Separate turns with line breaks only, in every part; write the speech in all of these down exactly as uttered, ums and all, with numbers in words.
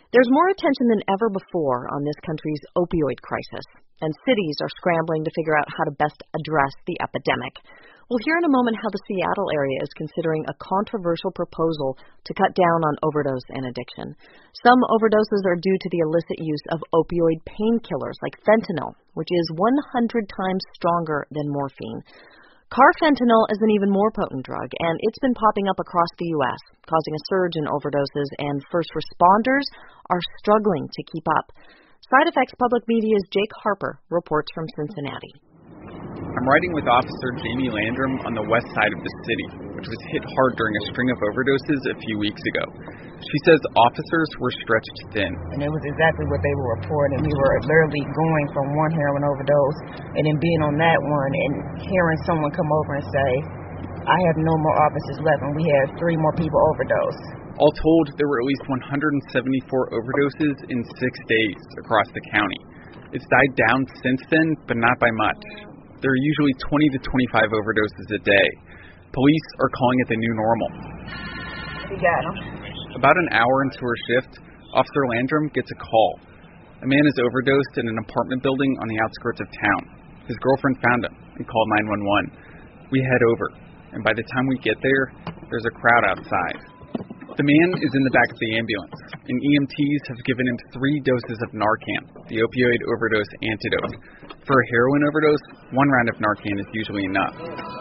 There's more attention than ever before on this country's opioid crisis, and cities are scrambling to figure out how to best address the epidemic. We'll hear in a moment how the Seattle area is considering a controversial proposal to cut down on overdose and addiction. Some overdoses are due to the illicit use of opioid painkillers like fentanyl, which is one hundred times stronger than morphine. Carfentanil is an even more potent drug, and it's been popping up across the U S, causing a surge in overdoses, and first responders are struggling to keep up. Side Effects Public Media's Jake Harper reports from Cincinnati.
I'm riding with Officer Jamie Landrum on the west side of the city, which was hit hard during a string of overdoses a few weeks ago. She says officers were stretched thin.
And it was exactly what they were reporting. We were literally going from one heroin overdose and then being on that one and hearing someone come over and say, I have no more officers left, and we have three more people overdose.
All told, there were at least one hundred seventy-four overdoses in six days across the county. It's died down since then, but not by much. There are usually twenty to twenty-five overdoses a day. Police are calling it the new normal.
We got them.
About an hour into her shift, Officer Landrum gets a call. A man is overdosed in an apartment building on the outskirts of town. His girlfriend found him and called nine one one. We head over, and by the time we get there, there's a crowd outside. The man is in the back of the ambulance, and E M Ts have given him three doses of Narcan, the opioid overdose antidote. For a heroin overdose, one round of Narcan is usually enough.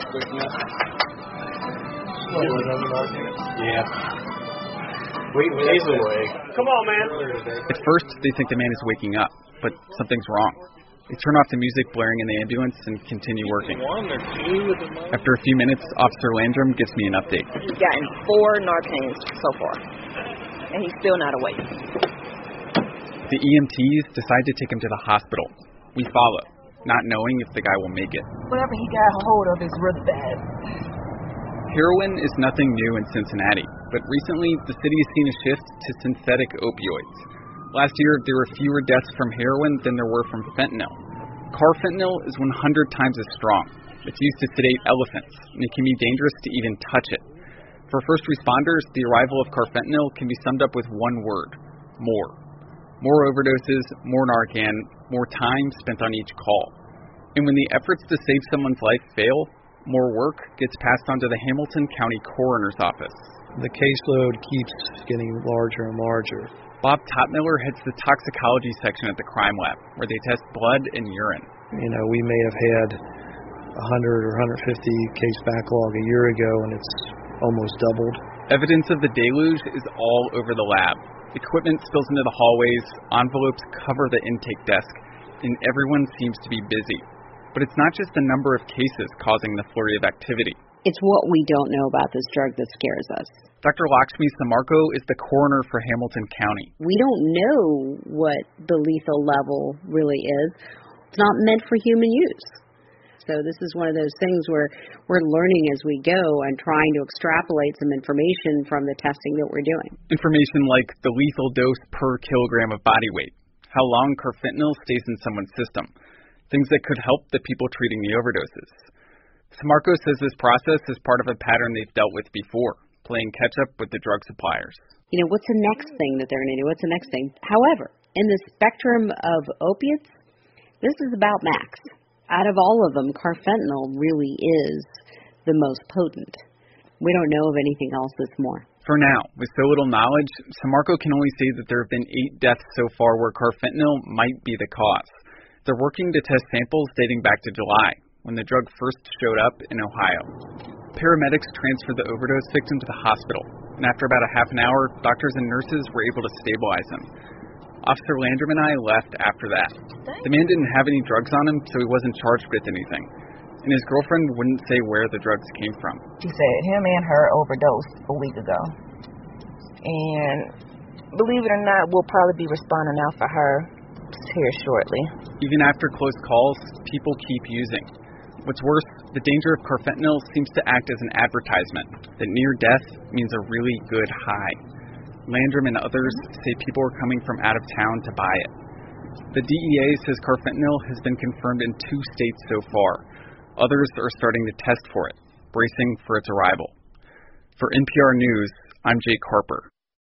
Yeah. Wait, he's awake. Come on, man.
At first, they think the man is waking up, but something's wrong. They turn off the music blaring in the ambulance and continue working. After a few minutes, Officer Landrum gives me an update.
He's gotten four Narcans so far, and he's still not awake.
The E M Ts decide to take him to the hospital. We follow, not knowing if the guy will make it.
Whatever he got a hold of is really bad.
Heroin is nothing new in Cincinnati, but recently the city has seen a shift to synthetic opioids. Last year, there were fewer deaths from heroin than there were from fentanyl. Carfentanil is one hundred times as strong. It's used to sedate elephants, and it can be dangerous to even touch it. For first responders, the arrival of carfentanil can be summed up with one word: more. More overdoses, more Narcan, more time spent on each call. And when the efforts to save someone's life fail, more work gets passed on to the Hamilton County Coroner's Office.
The caseload keeps getting larger and larger.
Bob Topmiller heads the toxicology section at the crime lab, where they test blood and urine.
You know, we may have had one hundred or one hundred fifty case backlog a year ago, and it's almost doubled.
Evidence of the deluge is all over the lab. Equipment spills into the hallways, envelopes cover the intake desk, and everyone seems to be busy. But it's not just the number of cases causing the flurry of activity.
It's what we don't know about this drug that scares us.
Doctor Lakshmi Samarko is the coroner for Hamilton County.
We don't know what the lethal level really is. It's not meant for human use. So this is one of those things where we're learning as we go and trying to extrapolate some information from the testing that we're doing.
Information like the lethal dose per kilogram of body weight, how long carfentanil stays in someone's system, things that could help the people treating the overdoses. Samarko says this process is part of a pattern they've dealt with before, playing catch-up with the drug suppliers.
You know, what's the next thing that they're going to do? What's the next thing? However, in the spectrum of opiates, this is about max. Out of all of them, carfentanil really is the most potent. We don't know of anything else that's more.
For now, with so little knowledge, Samarko can only say that there have been eight deaths so far where carfentanil might be the cause. They're working to test samples dating back to July, when the drug first showed up in Ohio. Paramedics transferred the overdose victim to the hospital, and after about a half an hour, doctors and nurses were able to stabilize him. Officer Landrum and I left after that. The man didn't have any drugs on him, so he wasn't charged with anything. And his girlfriend wouldn't say where the drugs came from.
She said him and her overdosed a week ago. And believe it or not, we'll probably be responding out for her here shortly.
Even after close calls, people keep using. What's worse, the danger of carfentanil seems to act as an advertisement that near death means a really good high. Landrum and others say people are coming from out of town to buy it. The D E A says carfentanil has been confirmed in two states so far. Others are starting to test for it, bracing for its arrival. For N P R News, I'm Jake Harper.